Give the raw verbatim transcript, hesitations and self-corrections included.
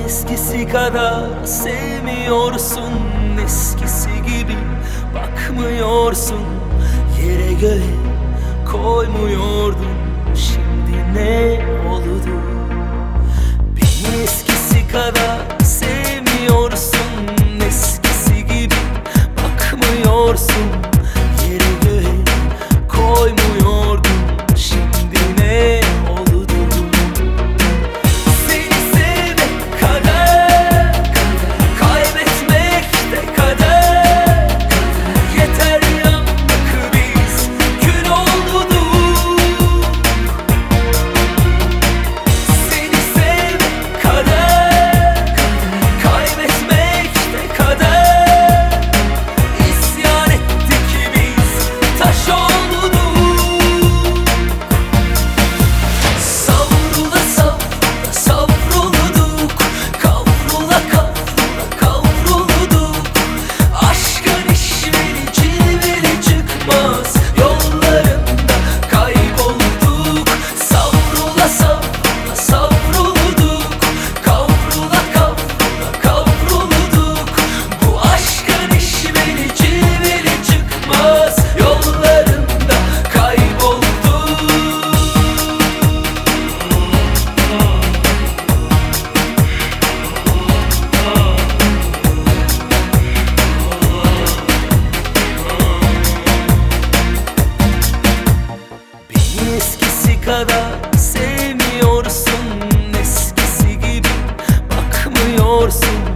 eskisi kadar sevmiyorsun, eskisi gibi bakmıyorsun. Yere göğe koymuyordun, şimdi ne oldu? Beni eskisi kadar sevmiyorsun, eskisi gibi bakmıyorsun. Yere göğe koymuyordun, şimdi ne oldu? Seni sevmek kader, kaybetmek de kader. Yeter yandık biz, kül olduk. Seni sevmek kader, kaybetmek de kader. İsyan ettik biz, taş olduk. Savrula savrula savrulduk, kavrula kavrula kavrulduk. Aşkın işveli cilveli çıkmaz yollarında kaybolduk. Savrula savrula savrulduk, kavrula kavrula kavrulduk. Bu aşkın işveli cilveli çıkmaz yollarında kaybolduk. Beni eskisi kadar sevmiyorsun, eskisi gibi bakmıyorsun.